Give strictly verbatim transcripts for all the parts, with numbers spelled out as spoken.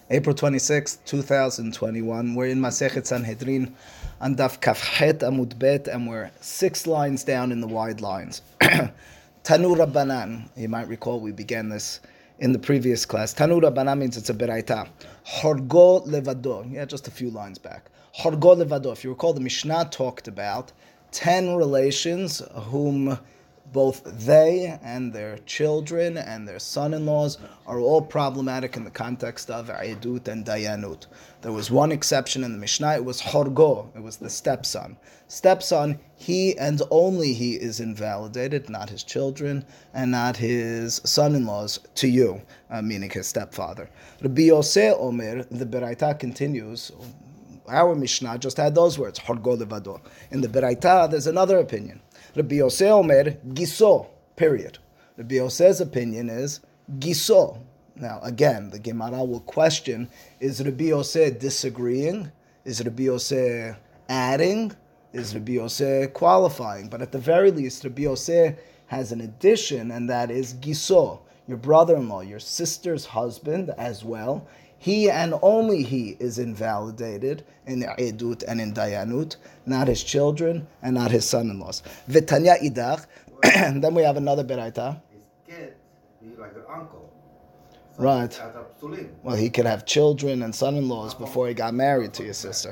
April twenty-sixth, two thousand twenty-one. We're in Masechet Sanhedrin on Daf Kafchet Amud Bet, and we're six lines down in the wide lines. Tanu Rabbanan. You might recall we began this in the previous class. Tanu Rabbanan means it's a beraita. Horgo levado. Yeah, just a few lines back. Horgo levado. If you recall, the Mishnah talked about ten relations whom both they and their children and their son-in-laws are all problematic in the context of Edut and Dayanut. There was one exception in the Mishnah. It was Horgo. It was the stepson. Stepson, he and only he is invalidated, not his children and not his son-in-laws to you, uh, meaning his stepfather. Rabbi Yosef Omer, the Beraita continues. Our Mishnah just had those words, Horgo levado. In the Beraita, there's another opinion. Rabbi Yosef Omer, Giso, period. Rabbi Yosef's opinion is Giso. Now, again, the Gemara will question, is Rabbi Yosef disagreeing? Is Rabbi Yosef adding? Is Rabbi Yosef qualifying? But at the very least, Rabbi Yosef has an addition, and that is Giso, your brother-in-law, your sister's husband as well. He and only he is invalidated in Edut and in Dayanut, not his children and not his son-in-laws. V'tanya idach, and then we have another beraita. His kid, he's like an uncle. So Right. Well, he could have children and son-in-laws before he got married to your sister.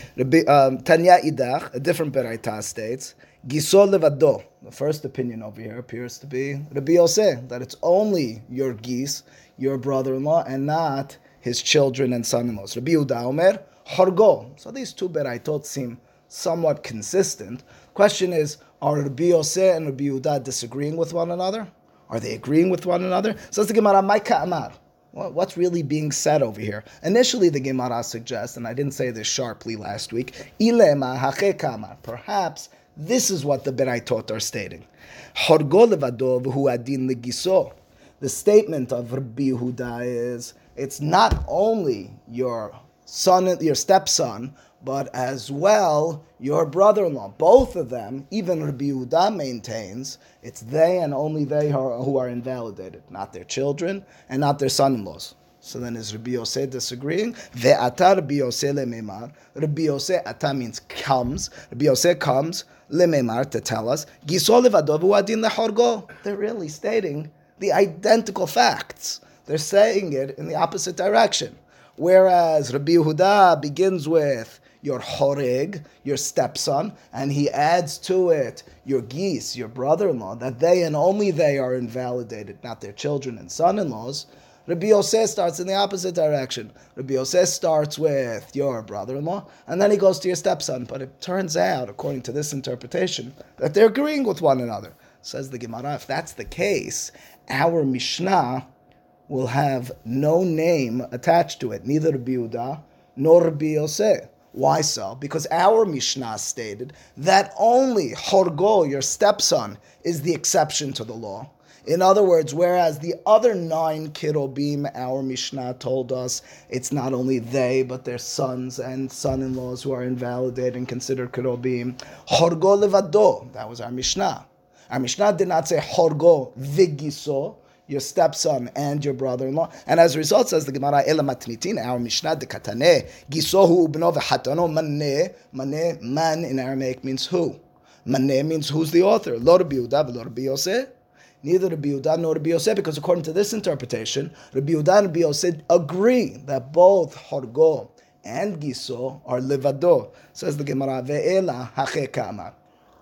Um, Tanya idach, a different beraita states, Giso levado. The first opinion over here appears to be Rabbi Yosef, that it's only your gis, your brother-in-law, and not his children and son-in-laws. Rabbi Yehuda Omer, Horgo. So these two beraitot seem somewhat consistent. Question is, are Rabbi Yosef and Rabbi Yehuda disagreeing with one another? Are they agreeing with one another? So it's the Gemara, Maika Amar. What's really being said over here? Initially, the Gemara suggests, and I didn't say this sharply last week, Ilema Hacheka Amar. Perhaps this is what the beraitot are stating. Horgo levado v'hu adin legiso. The statement of Rabbi Yehuda is, it's not only your son, your stepson, but as well your brother-in-law. Both of them, even Rabbi Yehuda maintains, it's they and only they who are, who are invalidated, not their children and not their son-in-laws. So then is Rabbi Yosef disagreeing? Ve'ata Rabbi Yosef lememar. Rabbi Yosef, ata means comes. Rabbi Yosef comes, lememar, to tell us, Giso levado v'hu adin lehorgo. They're really stating the identical facts. They're saying it in the opposite direction. Whereas Rabbi Yehuda begins with your horeg, your stepson, and he adds to it your geese, your brother-in-law, that they and only they are invalidated, not their children and son-in-laws. Rabbi Yosef starts in the opposite direction. Rabbi Yosef starts with your brother-in-law, and then he goes to your stepson. But it turns out, according to this interpretation, that they're agreeing with one another. Says the Gemara, if that's the case, our Mishnah will have no name attached to it, neither Rabbi Yehuda nor Rabbi Yosef. Why so? Because our Mishnah stated that only Horgo, your stepson, is the exception to the law. In other words, whereas the other nine Kirobim, our Mishnah told us it's not only they, but their sons and son-in-laws who are invalidated and considered Kirobim. Horgo levado, that was our Mishnah. Our Mishnah did not say Horgo vigiso, your stepson and your brother-in-law. And as a result, says the Gemara, Ela matnitin, our Mishnah de katane, gisohu ubno v'hatano maneh. Maneh, man in Aramaic means who. Maneh means who's the author. Lo Rabbi Yehuda v'lo Rabbi Yosef. Neither Rabbi Yehuda nor Rabbi Yosef, because according to this interpretation, Rabbi Yehuda and Rabbi Yosef agree that both Horgo and Giso are levado. Says the Gemara, ve'ela hacheka amar.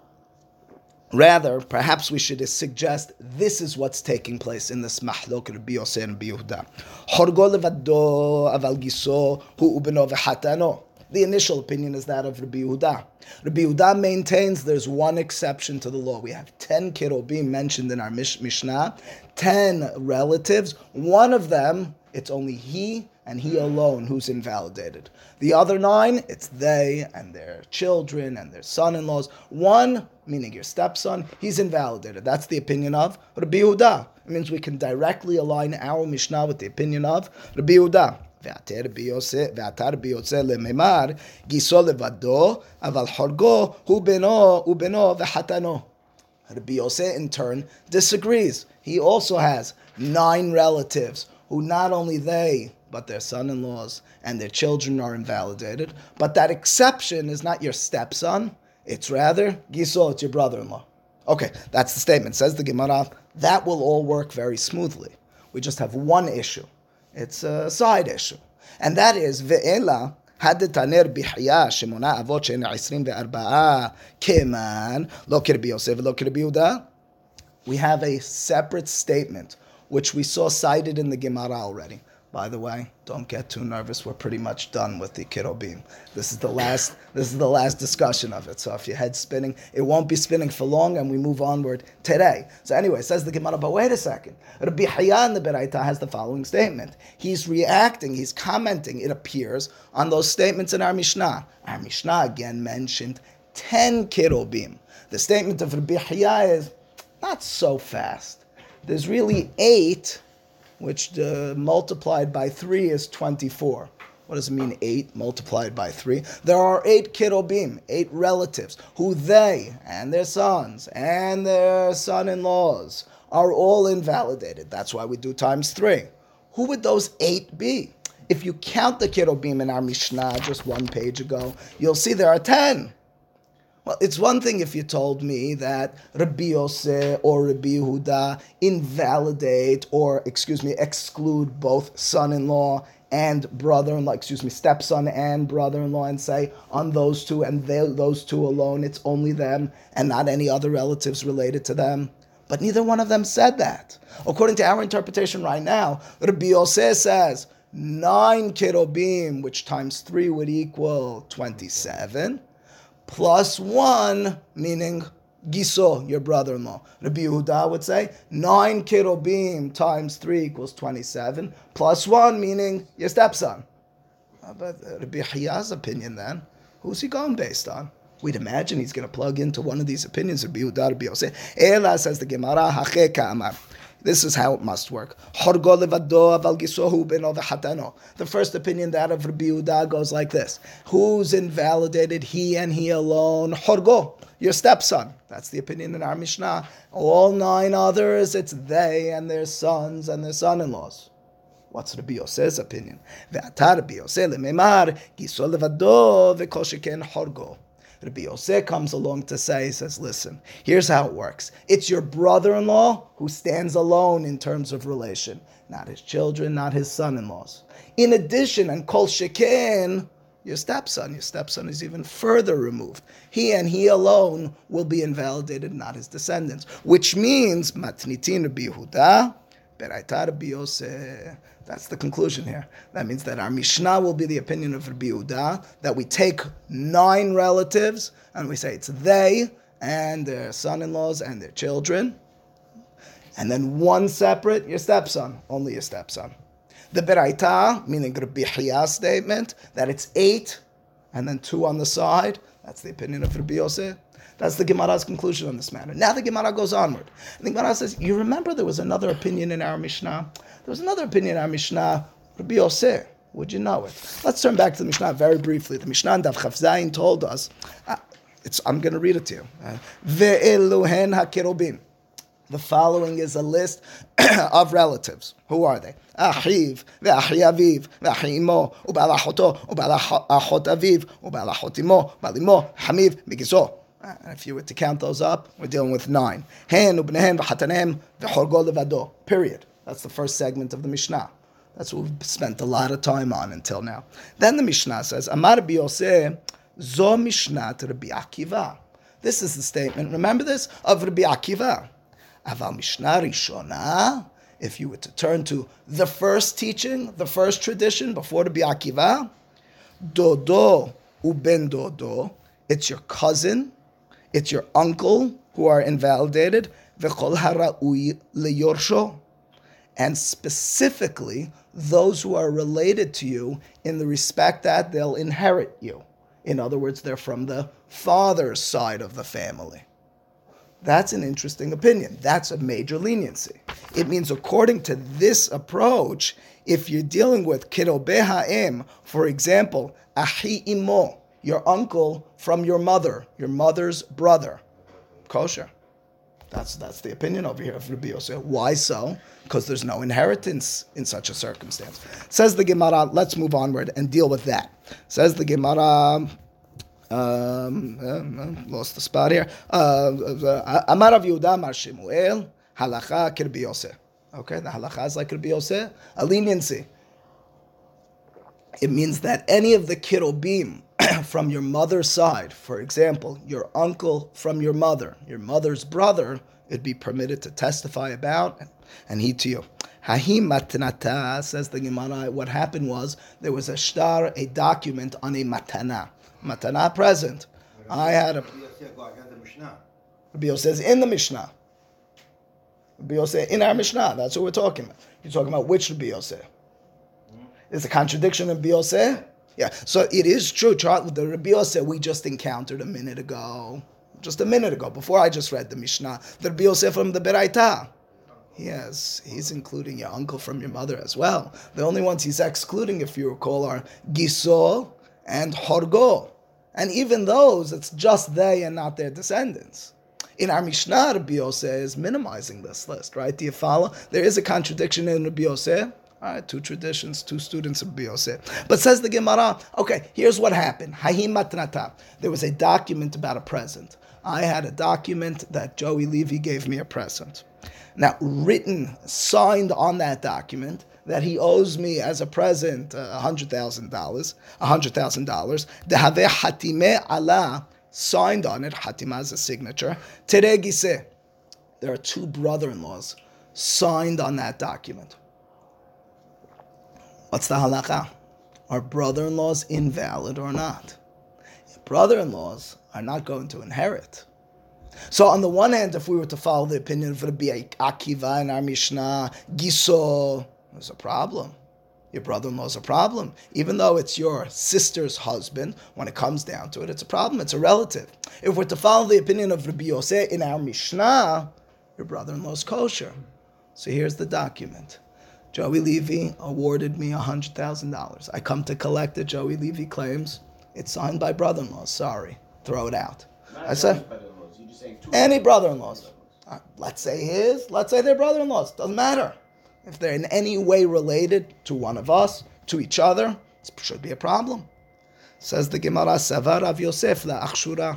Rather, perhaps we should suggest this is what's taking place in this mahlok Rabbi Yosef and Rabbi Yehuda. Horgo levado aval giso hu ubeno v'hatano. The initial opinion is that of Rabbi Yehuda. Rabbi Yehuda maintains there's one exception to the law. We have ten kirobim mentioned in our Mishnah, ten relatives. One of them, it's only he and he alone who's invalidated. The other nine, it's they and their children and their son-in-laws. One, meaning your stepson, he's invalidated. That's the opinion of Rabbi Yehuda. It means we can directly align our Mishnah with the opinion of Rabbi Yehuda. Ve'ater Rabbi Yosef lememar giso levado aval horgo hu beno ubeno v'hatano. Rabbi Yosef in turn disagrees. He also has nine relatives who not only they but their son-in-laws and their children are invalidated. But that exception is not your stepson, it's rather Giso, it's your brother-in-law. Okay, that's the statement. Says the Gemara, that will all work very smoothly. We just have one issue. It's a side issue. And that is, Ve'ela, hadetaner bihya shemona avot she'en isrim ve'arba'a keman, lo kirbi Yosef lo kirbi Yehuda. We have a separate statement, which we saw cited in the Gemara already. By the way, don't get too nervous. We're pretty much done with the Kirobim. This is the last. This is the last discussion of it. So if your head's spinning, it won't be spinning for long, and we move onward today. So anyway, says the Gemara. But wait a second. Rabbi Hayya in the Beraita has the following statement. He's reacting. He's commenting. It appears on those statements in our Mishnah. Our Mishnah again mentioned ten Kirobim. The statement of Rabbi Hayya is not so fast. There's really eight, which uh, multiplied by three is twenty-four. What does it mean, eight multiplied by three? There are eight kirobim, eight relatives, who they and their sons and their son-in-laws are all invalidated. That's why we do times three. Who would those eight be? If you count the kirobim in our Mishnah just one page ago, you'll see there are ten. Well, it's one thing if you told me that Rabbi Yosef or Rabbi Yehuda invalidate or, excuse me, exclude both son-in-law and brother-in-law, excuse me, stepson and brother-in-law, and say on those two and they, those two alone, it's only them and not any other relatives related to them. But neither one of them said that. According to our interpretation right now, Rabbi Yosef says nine kirobim, which times three would equal twenty-seven. Plus one, meaning Giso, your brother-in-law. Rabbi Yehuda would say, nine kirobim times three equals twenty-seven, plus one, meaning your stepson. Uh, but uh, Rabbi Hayya's opinion then, who's he going based on? We'd imagine he's going to plug into one of these opinions, Rabbi Yehuda, Rabbi Yosef. Ela, says the Gemara, hache ka'amar. This is how it must work. The first opinion, that of Rabbi Yehuda, goes like this. Who's invalidated? He and he alone. Horgo, your stepson. That's the opinion in our Mishnah. All nine others, it's they and their sons and their son-in-laws. What's Rabbi Yosef's opinion? Rabbi Yosef comes along to say, he says, listen, here's how it works. It's your brother-in-law who stands alone in terms of relation, not his children, not his son-in-laws. In addition, and kol sheken, your stepson, your stepson is even further removed. He and he alone will be invalidated, not his descendants, which means, matnitin Rabbi Yehuda, beraita Rabbi Yosef. That's the conclusion here. That means that our Mishnah will be the opinion of Rabbi Yehuda, that we take nine relatives and we say it's they and their son-in-laws and their children, and then one separate, your stepson, only your stepson. The Beraita, meaning Rabbi Hayya's statement, that it's eight and then two on the side, that's the opinion of Rabbi Yosef. That's the Gemara's conclusion on this matter. Now the Gemara goes onward. And the Gemara says, you remember there was another opinion in our Mishnah? There was another opinion in our Mishnah, Rabbi Yosef. Would you know it? Let's turn back to the Mishnah very briefly. The Mishnah in Daf Chaf Zayin told us, uh, it's, I'm going to read it to you. Ve'eluhen ha'kerubim. The following is a list of relatives. Who are they? Achiv, ve'achi aviv, ve'achi imo, u'ba'al achoto, u'ba'al achot aviv, u'ba'al achot imo, ba'al imo, hamiv, migiso. And if you were to count those up, we're dealing with nine. Hen, ubnehem, v'chatanem, v'chorgo levado. Period. That's the first segment of the Mishnah. That's what we've spent a lot of time on until now. Then the Mishnah says, Amar Rabbi Yosef, zo Mishnat Rabbi Akiva. This is the statement, remember this, of Rabbi Akiva. Aval Mishnah Rishona, if you were to turn to the first teaching, the first tradition before Rabbi Akiva, Dodo uben Dodo, it's your cousin, it's your uncle who are invalidated, v'chol hara'ui leyorsho, and specifically those who are related to you in the respect that they'll inherit you. In other words, they're from the father's side of the family. That's an interesting opinion. That's a major leniency. It means according to this approach, if you're dealing with kirobeh ha'em, for example, achi imo, your uncle from your mother, your mother's brother, kosher. That's that's the opinion over here of Rabbi Yosef. Why so? Because there's no inheritance in such a circumstance. Says the Gemara, let's move onward and deal with that. Says the Gemara, um, uh, lost the spot here. Amar Rav Yehuda Amar Shemuel, halacha Rabbi Yosef. Okay, the halacha is like Rabbi Yosef, a leniency. It means that any of the kirubim from your mother's side, for example, your uncle from your mother, your mother's brother, it'd be permitted to testify about, and he to you. Hahi matnata, says the Gemara, what happened was, there was a shtar, a document on a matana. Matana present. I had a... Rabbi Yosef says in the Mishnah. Rabbi Yosef in our Mishnah, that's what we're talking about. You're talking about which Rabbi Yosef? Is a contradiction in Rabbi Yosef? Yeah, so it is true. The Rabbi Yosef we just encountered a minute ago. Just a minute ago, before I just read the Mishnah. The Rabbi Yosef from the Beraita. Yes, he's including your uncle from your mother as well. The only ones he's excluding, if you recall, are Giso and Horgo. And even those, it's just they and not their descendants. In our Mishnah, Rabbi Yosef is minimizing this list, right? Do you follow? There is a contradiction in Rabbi Yosef. All right, two traditions, two students of Rabbi Yosef. But says the Gemara, okay, here's what happened. Hahi matnata. There was a document about a present. I had a document that Joey Levy gave me a present. Now, written, signed on that document, that he owes me as a present uh, one hundred thousand dollars, one hundred thousand dollars. Dehaveh hatime ala, signed on it, hatima is a signature. Tere giseh. There are two brother-in-laws signed on that document. What's the halakha? Are brother-in-laws invalid or not? Brother-in-laws are not going to inherit. So on the one hand, if we were to follow the opinion of Rabbi Akiva in our Mishnah, Giso, there's a problem. Your brother-in-law is a problem. Even though it's your sister's husband, when it comes down to it, it's a problem. It's a relative. If we're to follow the opinion of Rabbi Yosef in our Mishnah, your brother-in-law is kosher. So here's the document. Joey Levy awarded me one hundred thousand dollars. I come to collect it. Joey Levy claims it's signed by brother-in-laws. Sorry. Throw it out. Not I said, You're just saying two any brother-in-laws. Uh, let's say his. Let's say they're brother-in-laws. Doesn't matter. If they're in any way related to one of us, to each other, it should be a problem. Says the Gemara, Savar Rav Yosef la Achshura.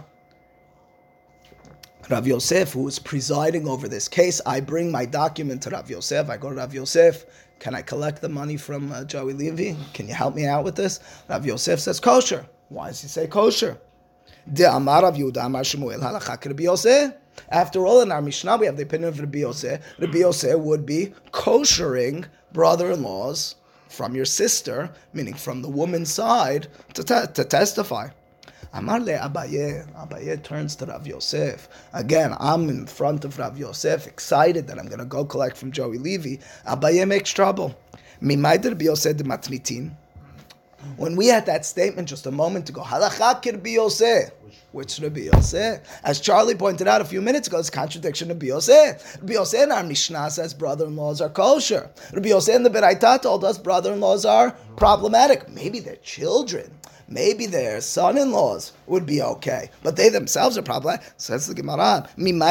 Rav Yosef, who is presiding over this case, I bring my document to Rav Yosef. I go to Rav Yosef. Can I collect the money from uh, Joey Levy? Can you help me out with this? Rav Yosef says kosher. Why does he say kosher? De Amar Rav Yehuda Amar Shemuel halakha Rabbi Yosef. After all, in our Mishnah, we have the opinion of Rabbi Yosef. Rabbi Yosef would be koshering brother-in-laws from your sister, meaning from the woman's side, to, te- to testify. Amar le Abaye. Abaye turns to Rav Yosef. Again, I'm in front of Rav Yosef, excited that I'm going to go collect from Joey Levy. Abaye makes trouble. Mimay Rabbi Yosef de matnitin. When we had that statement just a moment ago, halakha Rabbi Yosef. Which Rabbi Yosef? As Charlie pointed out a few minutes ago, it's a contradiction of Rabbi Yosef. Rabbi Yosef in our Mishnah says brother-in-laws are kosher. Rabbi Yosef in the Beraita told us brother-in-laws are problematic. Maybe they're children. Maybe their son-in-laws would be okay, but they themselves are problematic. Says the Gemara,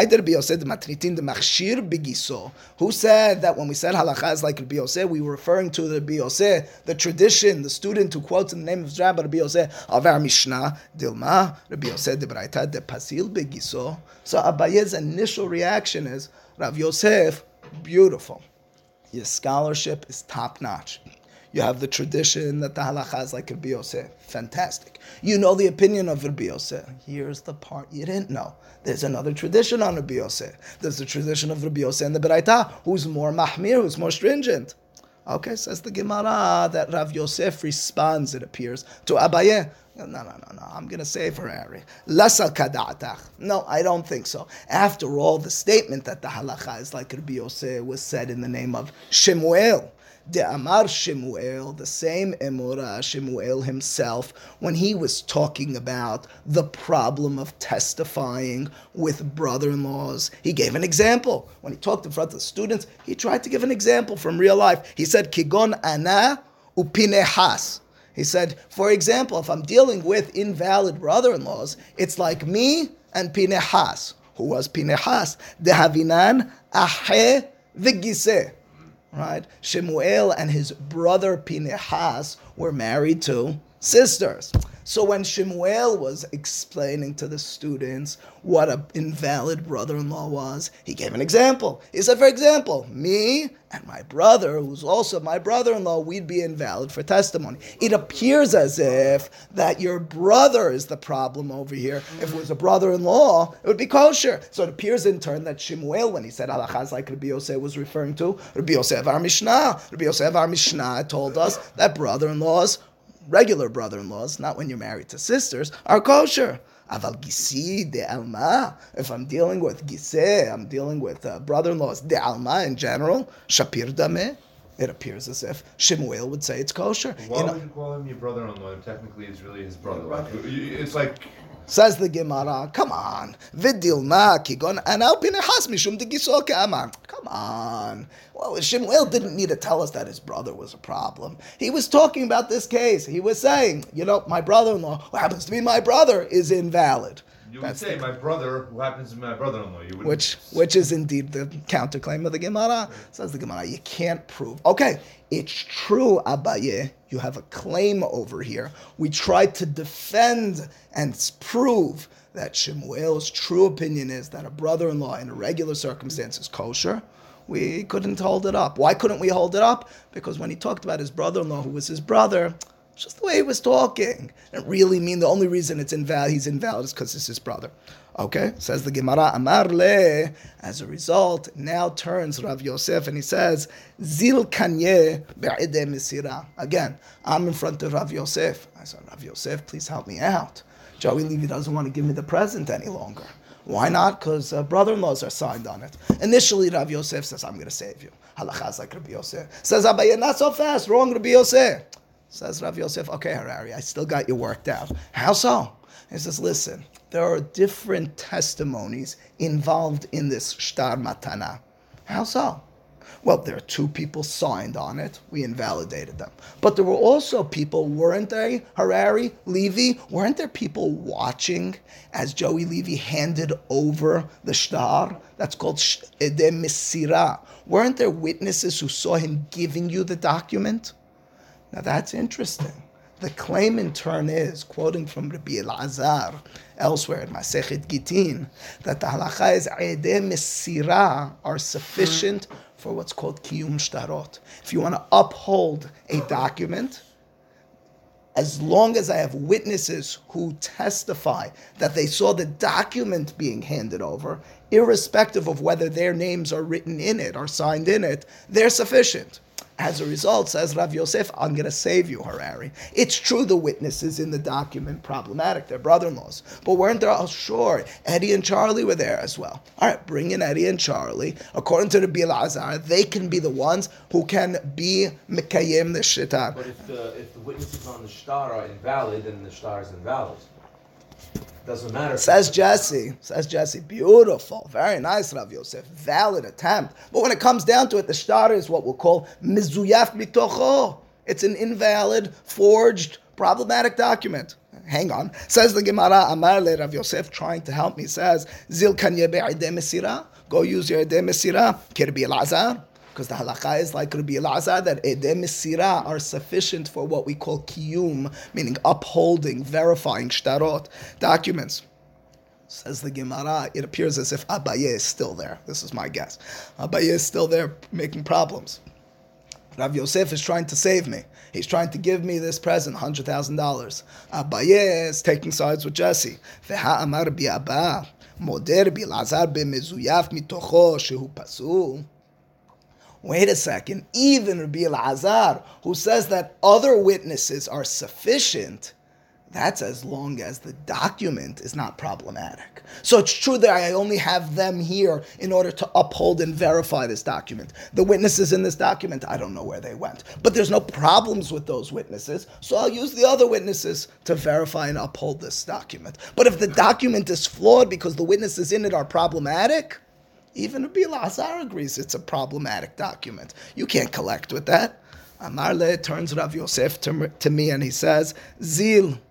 who said that when we said halakha is like Rabbi Yosef, we were referring to the Rabbi Yosef, the tradition, the student who quotes in the name of his rabbi, Rabbi Yosef, of our Mishnah, Dilma, Rabbi Yosef de Braita de Pasil begiso. So Abaye's initial reaction is, Rav Yosef, beautiful. Your scholarship is top-notch. You have the tradition that the halakha is like Rabbi Yosef. Fantastic. You know the opinion of Rabbi Yosef. Here's the part you didn't know. There's another tradition on Rabbi Yosef. There's the tradition of Rabbi Yosef and the Beraita, who's more mahmir, who's more stringent. Okay, says the Gemara that Rav Yosef responds, it appears, to Abaye. No, no, no, no, I'm going to say for Ari. Lasal kada'atach. No, I don't think so. After all, the statement that the halakha is like Rabbi Yosef was said in the name of Shemuel. De Amar Shemuel, the same Emora Shemuel himself, when he was talking about the problem of testifying with brother-in-laws, he gave an example. When he talked in front of the students, he tried to give an example from real life. He said, Kigon ana upinehas. He said, for example, if I'm dealing with invalid brother-in-laws, it's like me and Pinehas. who was Pinehas. Dehavinan ahe v'giseh. Right? Shemuel and his brother Pinehas were married to sisters. So when Shemuel was explaining to the students what an invalid brother-in-law was, he gave an example. He said, for example, me and my brother, who's also my brother-in-law, we'd be invalid for testimony. It appears as if that your brother is the problem over here. If it was a brother-in-law, it would be kosher. So it appears in turn that Shemuel, when he said halachas like Rabbi Yosef was referring to, Rabbi Yosef our Mishnah. Rabbi Yosef our Mishnah told us that brother-in-laws, regular brother-in-laws, not when you're married to sisters, are kosher. Aval gisi de alma. If I'm dealing with giseh, I'm dealing with uh, brother-in-laws de alma in general. Shapir dameh. It appears as if Shemuel would say it's kosher. Why you know, would you call him your brother-in-law if technically it's really his brother? Like, it's like... Says the Gemara, come on. Vidilma kigon anal pinehas mishum de giso ke'amar. Come on. Well, Shemuel didn't need to tell us that his brother was a problem. He was talking about this case. He was saying, you know, my brother-in-law, who happens to be my brother, is invalid. You That's would say the, my brother, who happens to be my brother-in-law. You would which which is indeed the counterclaim of the Gemara. Says the Gemara, you can't prove. Okay, it's true, Abaye. You have a claim over here. We tried to defend and prove that Shemuel's true opinion is that a brother-in-law in a regular circumstance is kosher. We couldn't hold it up. Why couldn't we hold it up? Because when he talked about his brother-in-law, who was his brother, it's just the way he was talking. It didn't really mean the only reason it's invalid, he's invalid is because it's his brother. Okay, says the Gemara, Amar le. As a result, now turns Rav Yosef and he says, Zil kanye be'edeh mesira. Again, I'm in front of Rav Yosef. I said, Rav Yosef, please help me out. Joey Levy doesn't want to give me the present any longer. Why not? Because uh, brother-in-laws are signed on it. Initially, Rav Yosef says, I'm going to save you. Halachas like Rabbi Yosef. Says, Abaye, not so fast. Wrong, Rabbi Yosef. Says Rav Yosef, okay, Harari, I still got you worked out. How so? He says, listen, there are different testimonies involved in this shtar matana. How so? Well, there are two people signed on it. We invalidated them. But there were also people, weren't they, Harari, Levy? Weren't there people watching as Joey Levy handed over the shtar? That's called edeh mesira. Weren't there witnesses who saw him giving you the document? Now that's interesting. The claim in turn is, quoting from Rabbi Elazar, elsewhere in Masechet Gitin, that the halacha is edeh mesira are sufficient for what's called kiyum shtarot. If you want to uphold a document, as long as I have witnesses who testify that they saw the document being handed over, irrespective of whether their names are written in it or signed in it, they're sufficient. As a result, says Rav Yosef, I'm going to save you, Harari. It's true the witnesses in the document problematic, they're brother-in-laws. But weren't there, oh sure, Eddie and Charlie were there as well. All right, bring in Eddie and Charlie. According to the Bilazar, they can be the ones who can be Mekayim the Shtar. But if the, if the witnesses on the shtar are invalid, then the shtar is invalid. Doesn't matter. Says Jesse, says Jesse, beautiful, very nice, Rav Yosef, valid attempt. But when it comes down to it, the shtar is what we'll call mizuyaf mitocho. It's an invalid, forged, problematic document. Hang on. Says the Gemara, Amar le Rav Yosef, trying to help me, says, Zil kanye be'edeh mesira. Go use your edeh mesira. Kirbi Elazar. Because the halakha is like Rabbi Elazar, that edeh mesira are sufficient for what we call kiyum, meaning upholding, verifying shtarot, documents. Says the Gemara, it appears as if Abaye is still there. This is my guess. Abaye is still there making problems. Rav Yosef is trying to save me. He's trying to give me this present, one hundred thousand dollars. Abaye is taking sides with Jesse. Veha amar bi Abba, moder bi Elazar b'mezuyaf mitocho shehu pasul. Wait a second, even Rabbi Elazar, who says that other witnesses are sufficient, that's as long as the document is not problematic. So it's true that I only have them here in order to uphold and verify this document. The witnesses in this document, I don't know where they went. But there's no problems with those witnesses, so I'll use the other witnesses to verify and uphold this document. But if the document is flawed because the witnesses in it are problematic, even Rabbi Elazar agrees it's a problematic document. You can't collect with that. Amar le turns Rav Yosef to, to me and he says, Zil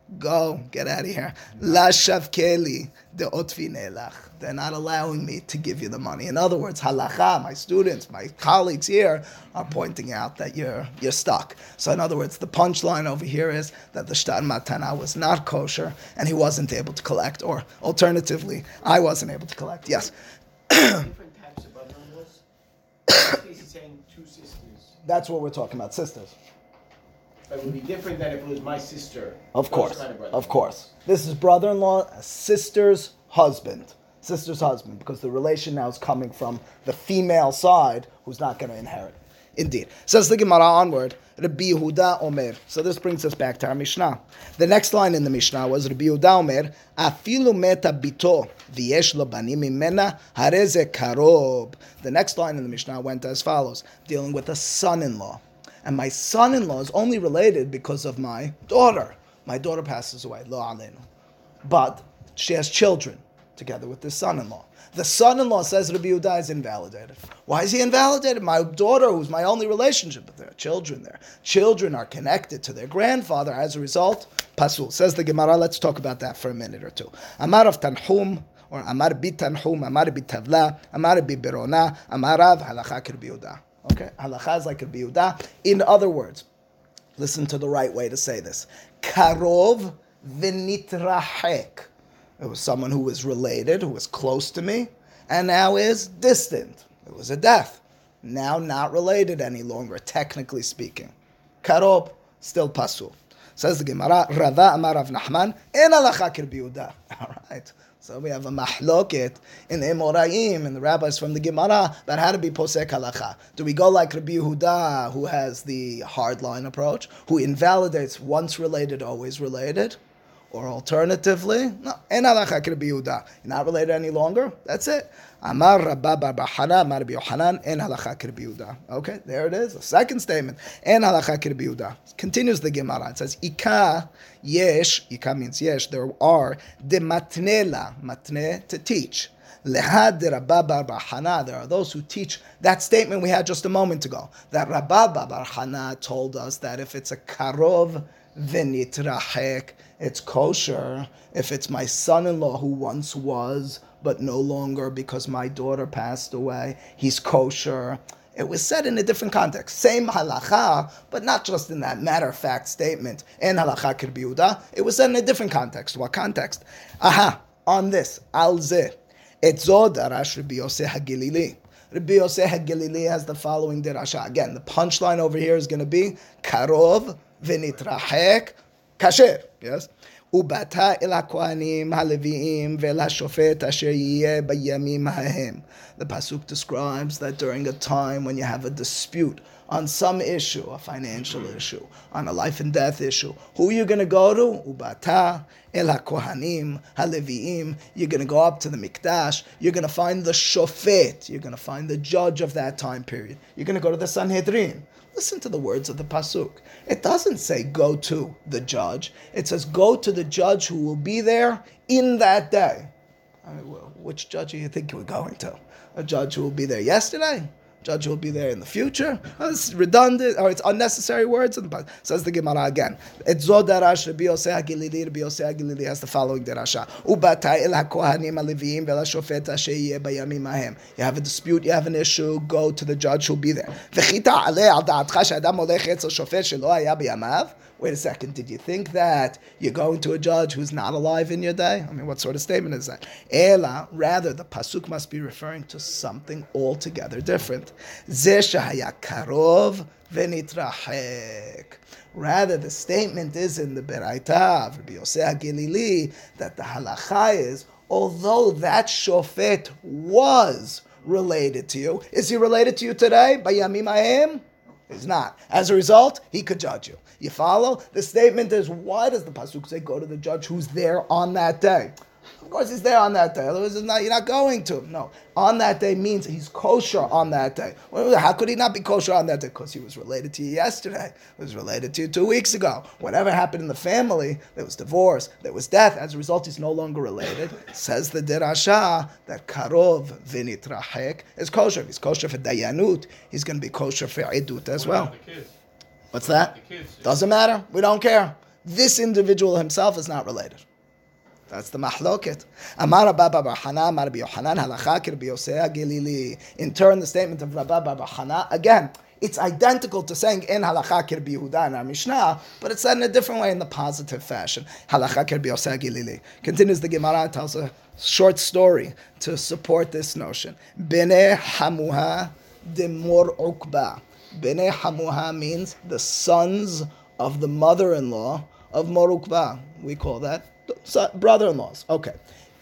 Go, get out of here. La shavkeli de otvinelach. They're not allowing me to give you the money. In other words, halacha, my students, my colleagues here are pointing out that you're you're stuck. So in other words, the punchline over here is that the shtar matana was not kosher and he wasn't able to collect, or alternatively, I wasn't able to collect. Yes. Different types of brother-in-laws. In this case, he's saying two sisters. That's what we're talking about, sisters. But it would be different than if it was my sister. Of Those course, kind of of course. This is brother-in-law, a sister's husband. Sister's husband, because the relation now is coming from the female side who's not going to inherit. Indeed. Says the Gemara onward, Rabbi Yehuda Omer. So this brings us back to our Mishnah. The next line in the Mishnah was Rabbi Yehuda Omer, Afilu meta bito v'yesh lo banim mimena hareze karob. The next line in the Mishnah went as follows, dealing with a son-in-law. And my son-in-law is only related because of my daughter. My daughter passes away, lo alenu. But she has children together with the son-in-law. The son-in-law says Rabbi Yehuda is invalidated. Why is he invalidated? My daughter, who's my only relationship, but there are children there. Children are connected to their grandfather. As a result, pasul. Says the Gemara, let's talk about that for a minute or two. Amar of Tanhum, or Amar bi Tanhum, Amar bi Tavla, Amar bi Berona, Amarav, Halakha Rabbi Yehuda. Okay, halakha is like Rabbi Yehuda. In other words, listen to the right way to say this. Karov v'nitrahek. It was someone who was related, who was close to me, and now is distant. It was a death. Now not related any longer, technically speaking. Karov, still pasul. Says the Gemara, Rava Amar Rav Nachman, en halakha Rabbi Yehuda. All right. So we have a mahloket in the Emoraim and the rabbis from the Gemara about how to be posek halacha. Do we go like Rabbi Yehuda, who has the hardline approach, who invalidates once related, always related? Or alternatively, no, en halacha Rabbi Yehuda. You're not related any longer? That's it. Amar Rabba bar Bahana, Amar Rabbi Yochanan, en halacha Rabbi Yehuda. Okay, there it is. The second statement, en halacha Rabbi Yehuda. Continues the Gemara. It says, Ika yesh, Ika means yesh, there are, de matnela, matne, to teach. Lehad de Rabba bar Bahana, there are those who teach that statement we had just a moment ago. That Rabba bar Bahana told us that if it's a karov, v'nitrahek, it's kosher. If it's my son-in-law who once was, but no longer because my daughter passed away, he's kosher. It was said in a different context. Same halacha, but not just in that matter-of-fact statement. En halacha Rabbi Yehuda. It was said in a different context. What context? Aha, on this, al zeh. Etzo darash Rabbi Yosef HaGilili. Rabbi Yosef HaGilili has the following derasha. Again, the punchline over here is going to be karov v'nitrahek kasher. Yes? Ubata el hakohanim haleviim ve'el hashofet asher yiyeh bayamim hahem. The pasuk describes that during a time when you have a dispute on some issue, a financial issue, on a life and death issue, who are you going to go to? Ubata el hakohanim haleviim. You're going to go up to the mikdash. You're going to find the shofet. You're going to find the judge of that time period. You're going to go to the Sanhedrin. Listen to the words of the pasuk. It doesn't say go to the judge. It says go to the judge who will be there in that day. I mean, well, which judge do you think you were going to? A judge who will be there yesterday? Judge who will be there in the future? Oh, it's redundant, or it's unnecessary words. In the pasuk. Says the Gemara again. It's Zod darash Rabbi Yosef HaGilili. Rabbi Yosef HaGilili has the following derasha. Ubata el hakohanim haleviim ve'el hashofet asher yiyeh bayamim hahem. You have a dispute, you have an issue, go to the judge who'll be there. V'chita aleh al da'atcha she'adam holech etzel shofet shelo haya b'yamav. Wait a second, did you think that you're going to a judge who's not alive in your day? I mean, what sort of statement is that? Ela, rather, the pasuk must be referring to something altogether different. Zeh shehaya karov v'nitrahek. Rather, the statement is in the Beraita of Rabbi Yosef HaGilili that the halacha is, although that shofet was related to you, is he related to you today? Bayamim hahem? He's not. As a result, he could judge you. You follow? The statement is, why does the pasuk say go to the judge who's there on that day? Of course he's there on that day. Otherwise, it's not, you're not going to. No. On that day means he's kosher on that day. Well, how could he not be kosher on that day? Because he was related to you yesterday. He was related to you two weeks ago. Whatever happened in the family, there was divorce, there was death. As a result, he's no longer related. Says the derasha that karov v'nitrahek is kosher. He's kosher for dayanut. He's going to be kosher for edut as well. What about the kids? What's that? The kids. Doesn't matter. We don't care. This individual himself is not related. That's the mahloket. Amar Rabba bar Hana, Amar Rabbi Yochanan, halacha kirbi Yosei Gilili. In turn, the statement of Rabba bar Hana, again, it's identical to saying in halacha kirbi Yehuda in our Mishnah, but it's said in a different way in the positive fashion. Halacha kirbi Yosei Gilili. Continues the Gemara, tells a short story to support this notion. Bnei Hamuha de Mor Ukba. Bnei Hamuha means the sons of the mother-in-law of Mor Ukba. We call that brother-in-laws. Okay.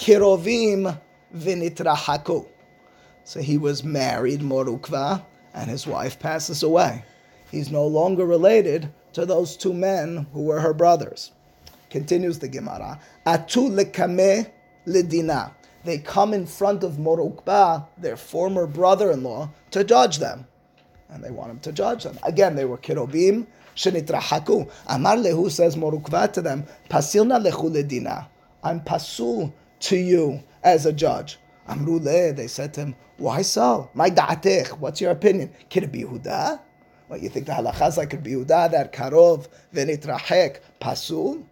Kirovim v'nitrahaku. So he was married, Mor Ukva, and his wife passes away. He's no longer related to those two men who were her brothers. Continues the Gemara. Atu lekame ledina. They come in front of Mor Ukba, their former brother-in-law, to judge them. And they want him to judge them. Again, they were Kirovim Shenitrahaku. Amar lehu, says Mor Ukva to them, Pasilna lechu ledina. I'm pasul to you as a judge. Amru le, they said to him, why so? My da'atech, what's your opinion? Could it be Yehuda? What, you think the halacha is like could be Yehuda, that karov v'nitrahek pasul?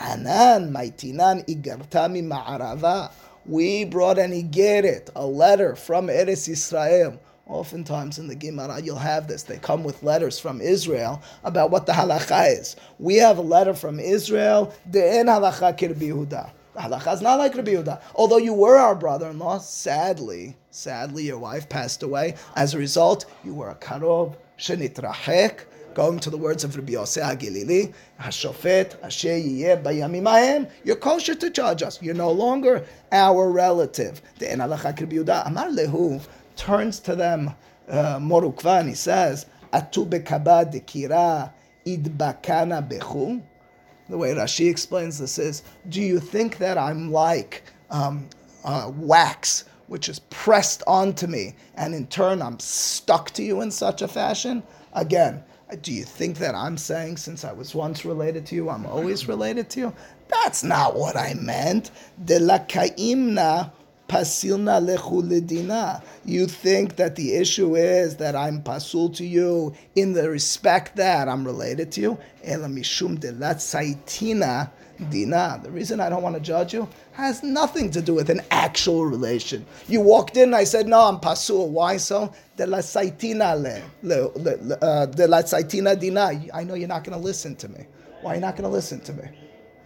Hanan maitinan igartami ma'arava. We brought an igeret, a letter from Eretz Yisrael. Oftentimes in the Gemara, you'll have this. They come with letters from Israel about what the halacha is. We have a letter from Israel. De'en halacha kirbi Yehuda. The halacha is not like Rabbi Yehuda. Although you were our brother-in-law, sadly, sadly, your wife passed away. As a result, you were a karov shenitrahek. Going to the words of Rabbi Yosei HaGilili, Hashofet asher yiyeh bayamim hahem. You're kosher to judge us. You're no longer our relative. De'en halacha kirbi Yehuda. Amar lehu turns to them, uh, Mor Ukva, and he says, Atu bekaba dekira idbakana bechu. The way Rashi explains this is, do you think that I'm like um, uh, wax, which is pressed onto me, and in turn I'm stuck to you in such a fashion? Again, do you think that I'm saying, since I was once related to you, I'm always related to you? That's not what I meant. De la kaimna pasilna lechu ledina. You think that the issue is that I'm pasul to you in the respect that I'm related to you? Ela mishum de la tzaitina dina. The reason I don't want to judge you has nothing to do with an actual relation. You walked in and I said, no, I'm pasul. Why so? De la tzaitina le, uh, de la tzaitina dina. I know you're not going to listen to me. Why are you not going to listen to me?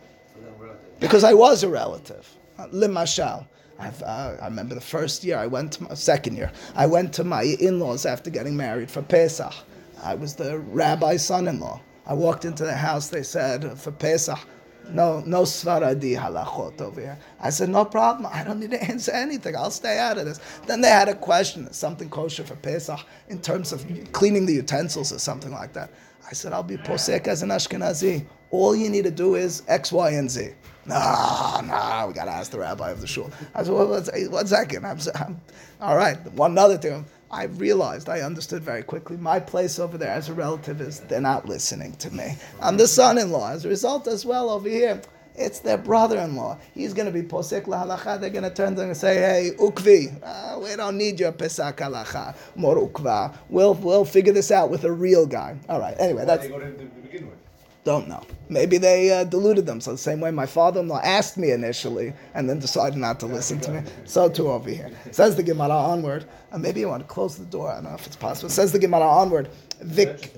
Because I was a relative. Limashal. I've, uh, I remember the first year I went to my, second year, I went to my in-laws after getting married for Pesach. I was the rabbi's son-in-law. I walked into the house, they said, for Pesach, no, no Svaradi halachot over here. I said, no problem, I don't need to answer anything, I'll stay out of this. Then they had a question, is something kosher for Pesach in terms of cleaning the utensils or something like that. I said, I'll be posek as an Ashkenazi. All you need to do is X, Y, and Z. No, no, we got to ask the rabbi of the shul. I said, well, let's, one second. I'm, I'm, all right, one other thing. I realized, I understood very quickly, my place over there as a relative is they're not listening to me. I'm the son-in-law. As a result as well over here, it's their brother-in-law. He's going to be posek lahalacha. They're going to turn to him and say, hey, ukvi, uh, we don't need your pesach halacha, mor ukva. We'll, we'll figure this out with a real guy. All right, anyway, that's... Don't know. Maybe they uh, deluded them. So the same way my father-in-law asked me initially and then decided not to listen to me. So too over here. Says the Gemara onward. Uh, maybe you want to close the door. I don't know if it's possible. Says the Gemara onward. Vic.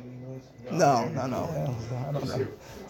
No, no, no. I don't know.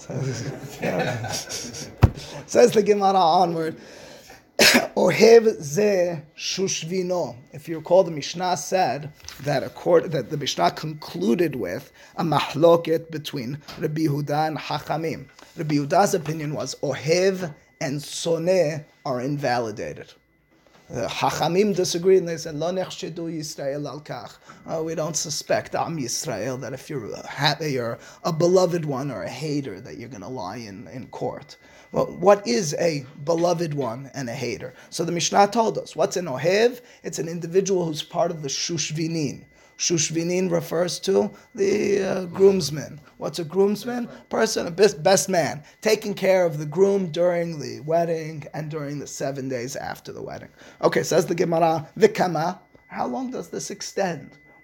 Says the Gemara onward. Ohev ze shushvino. If you recall, the Mishnah said that accord, that the Mishnah concluded with a mahloket between Rabbi Yehuda and Hachamim. Rabbi Yehuda's opinion was Ohev and Soneh are invalidated. The Hachamim disagreed and they said, Lo nechshedu Yisrael al kach. Oh, we don't suspect Am Yisrael that if you're a, happy, you're a beloved one or a hater that you're going to lie in, in court. Well, what is a beloved one and a hater? So the Mishnah told us, what's an Ohev? It's an individual who's part of the Shushvinin. Shushvinin refers to the uh, groomsman. What's a groomsman? Person, a best, best man, taking care of the groom during the wedding and during the seven days after the wedding. Okay, says the Gemara, Vikama, how long does this extend?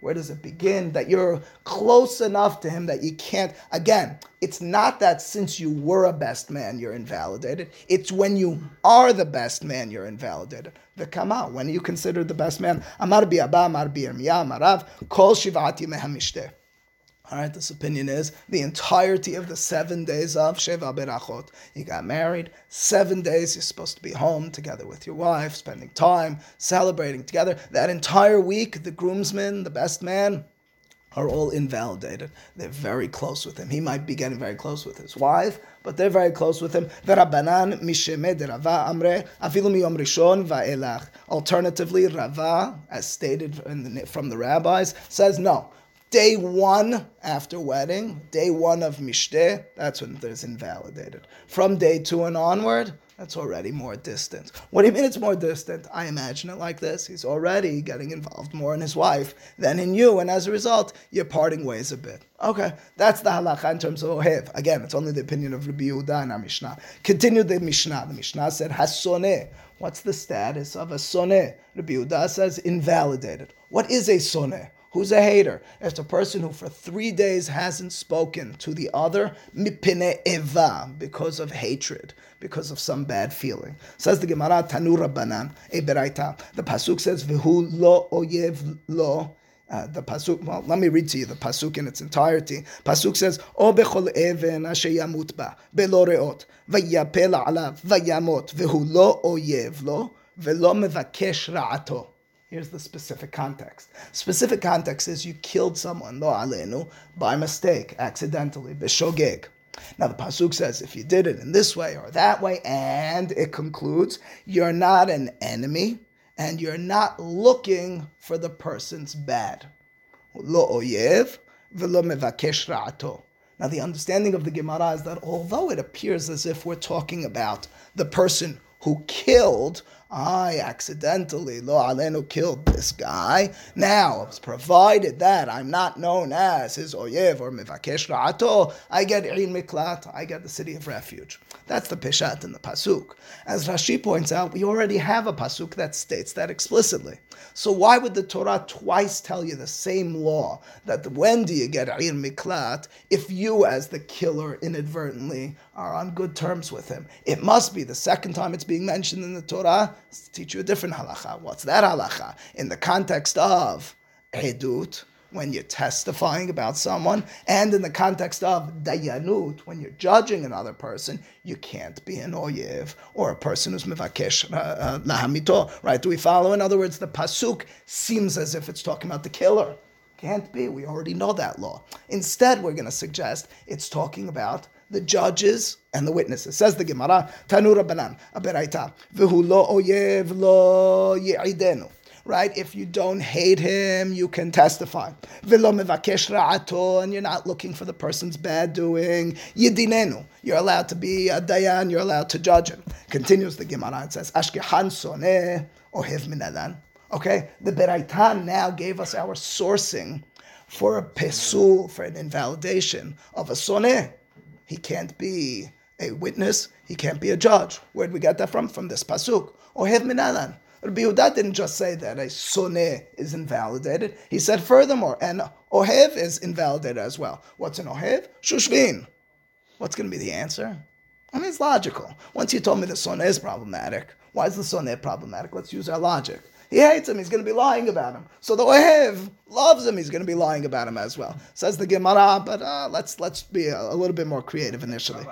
Where does it begin? That you're close enough to him that you can't. Again, it's not that since you were a best man, you're invalidated. It's when you are the best man, you're invalidated. The kama, when are you considered the best man? Amar bi Abba, Amar bi Yirmiyah, Amar Rav, kol shivat yimei hamishteh. All right, this opinion is the entirety of the seven days of Sheva Berachot. You got married, seven days you're supposed to be home together with your wife, spending time, celebrating together. That entire week, the groomsmen, the best man, are all invalidated. They're very close with him. He might be getting very close with his wife, but they're very close with him. V'Rabbanan mishemeh derava amre afilu miyom rishon va'elach. Alternatively, Rava, as stated in the, from the rabbis, says no. Day one after wedding, day one of Mishteh, that's when there's invalidated. From day two and onward, that's already more distant. What do you mean it's more distant? I imagine it like this. He's already getting involved more in his wife than in you, and as a result, you're parting ways a bit. Okay, that's the halakha in terms of ohev. Again, it's only the opinion of Rabbi Yehuda and our Mishnah. Continue the Mishnah. The Mishnah said, hasoneh. What's the status of a soneh? Rabbi Yehuda says, invalidated. What is a soneh? Who's a hater? It's a person who for three days hasn't spoken to the other, mipine eva, because of hatred, because of some bad feeling. Says the Gemara, Tanu Rabbanan, a beraita. The pasuk says, "V'hu lo oyev lo." Uh, the pasuk. Well, let me read to you the pasuk in its entirety. Pasuk says, "O bechol even asher yamut ba belo reot vayapel alav vayamot v'hu lo oyev lo v'lo mevakesh ra'ato." Here's the specific context. Specific context is you killed someone, lo alenu, by mistake, accidentally, b'shogeg. Now the pasuk says if you did it in this way or that way, and it concludes, you're not an enemy, and you're not looking for the person's bad. Lo oyev, v'lo mevakesh ra'ato. Now the understanding of the Gemara is that although it appears as if we're talking about the person who killed, I accidentally, lo alenu, killed this guy. Now, provided that I'm not known as his oyev or mevakesh ra'ato, I get ein miklat, I get the city of refuge. That's the pishat in the pasuk. As Rashi points out, we already have a pasuk that states that explicitly. So why would the Torah twice tell you the same law, that when do you get ein miklat, if you as the killer inadvertently are on good terms with him? It must be the second time it's being mentioned in the Torah, to teach you a different halacha. What's that halacha? In the context of edut, when you're testifying about someone, and in the context of dayanut, when you're judging another person, you can't be an oyev, or a person who's mevakesh lahamito, right? Do we follow? In other words, the pasuk seems as if it's talking about the killer. Can't be. We already know that law. Instead, we're going to suggest it's talking about the judges and the witnesses. Says the Gemara, Tanu Rabbanan, Aberaita, V'hu lo oyev lo yi'idenu. Right? If you don't hate him, you can testify. V'lo mevakesh ra'ato, and you're not looking for the person's bad doing. Yidinenu. You're allowed to be a dayan, you're allowed to judge him. Continues the Gemara, it says, Ashkehan soneh ohev minadan. Okay? The Beraita now gave us our sourcing for a pesul, for an invalidation of a soneh. He can't be a witness. He can't be a judge. Where did we get that from? From this pasuk. Ohev minalan. Rabbi Yehuda didn't just say that a soneh is invalidated. He said furthermore, and ohev is invalidated as well. What's an ohev? Shushvin. What's going to be the answer? I mean, it's logical. Once you told me the soneh is problematic, why is the soneh problematic? Let's use our logic. He hates him, he's going to be lying about him. So the ohev loves him, he's going to be lying about him as well. Says the Gemara, but uh, let's let's be a, a little bit more creative initially.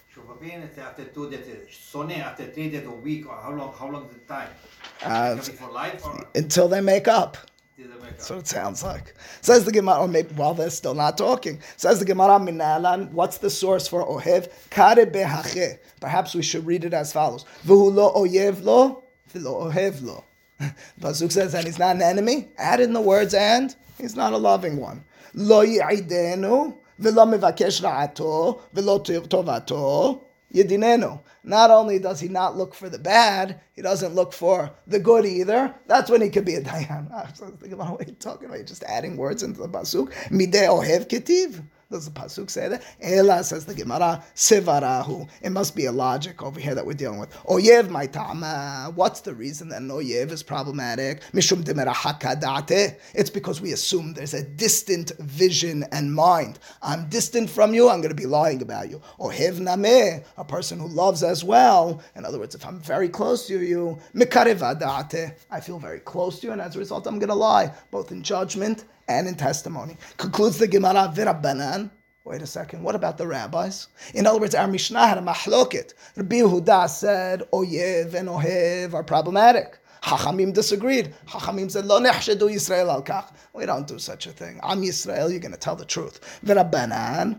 After two days, soneh after three days a week, or how long? How long is the time? Uh, for life or until they make up. till they make up? That's what it sounds like. Says the Gemara, or maybe while they're still not talking. Says the Gemara, Minalan, what's the source for ohev? Kare behache. Perhaps we should read it as follows. V'hu lo oyev lo, v'lo ohev lo. Pasuk says, and he's not an enemy. Add in the words, and he's not a loving one. Lo yi'idenu, v'lo mevakesh ra'ato, v'lo tovato, yidinenu. Not only does he not look for the bad, he doesn't look for the good either. That's when he could be a dayan. I was thinking about what you're talking about. You're just adding words into the pasuk. Mideh ohev ketiv. Does the pasuk say that? Ela, says the Gemara, sevarahu. It must be a logic over here that we're dealing with. Oyev my ta'ama. What's the reason that an oyev is problematic? Mishum demeraha kadate. It's because we assume there's a distant vision and mind. I'm distant from you, I'm going to be lying about you. Ohev nameh, a person who loves as well. In other words, if I'm very close to you, mikareva date, I feel very close to you, and as a result, I'm going to lie, both in judgment and in testimony. Concludes the Gemara, v'rabbanan. Wait a second, what about the rabbis? In other words, our Mishnah had a mahloket. Rabbi Yehuda said, oyev and ohev are problematic. Chachamim disagreed. Chachamim said, lo nechshedu Yisrael al kach. We don't do such a thing. Am Yisrael, you're going to tell the truth. V'rabbanan,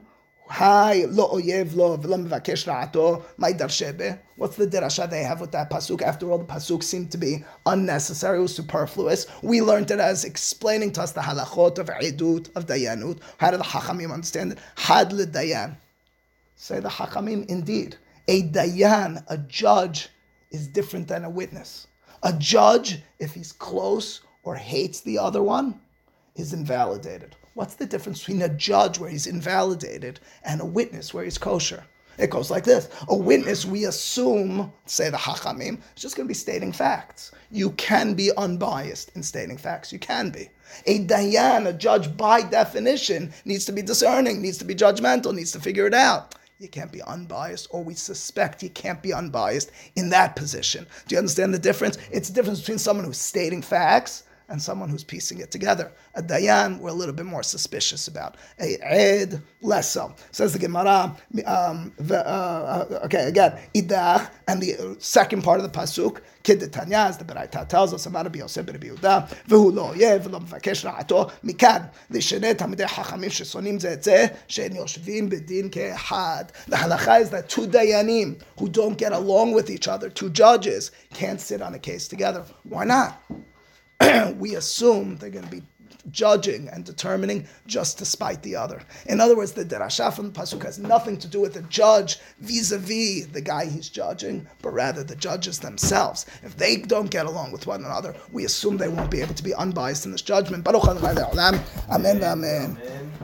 Hi, lo oyev lo v'lo mevakesh ra'ato, my darshebe. What's the derasha they have with that pasuk? After all, the pasuk seemed to be unnecessary, it was superfluous. We learned it as explaining to us the halachot of edut, of dayanut. How did the hachamim understand it? Had le dayan. Say the hachamim, indeed. A dayan, a judge, is different than a witness. A judge, if he's close or hates the other one, is invalidated. What's the difference between a judge where he's invalidated and a witness where he's kosher? It goes like this. A witness, we assume, say the hachamim, is just going to be stating facts. You can be unbiased in stating facts. You can be. A dayan, a judge, by definition, needs to be discerning, needs to be judgmental, needs to figure it out. You can't be unbiased, or we suspect you can't be unbiased in that position. Do you understand the difference? It's the difference between someone who's stating facts and someone who's piecing it together. A dayan, we're a little bit more suspicious about. A ed, less so. Says the Gemara, um, the, uh, okay, again, idach, and the second part of the pasuk, kidetanya, as the Beraita tells us, Amar Rabbi Yosef ben Rabbi Yehuda, v'hu lo oyev, v'lo mevakesh ra'ato, mikan, l'sheneh tamidei hachamim shesonim ze et ze, she'en yoshvim bedin ke'ehad. The halacha is that two dayanim who don't get along with each other, two judges, can't sit on a case together. Why not? We assume they're going to be judging and determining just to spite the other. In other words, the derasha from the pasuk has nothing to do with the judge vis-a-vis the guy he's judging, but rather the judges themselves. If they don't get along with one another, we assume they won't be able to be unbiased in this judgment. Baruch Adonai Le'olam. Amen. Amen.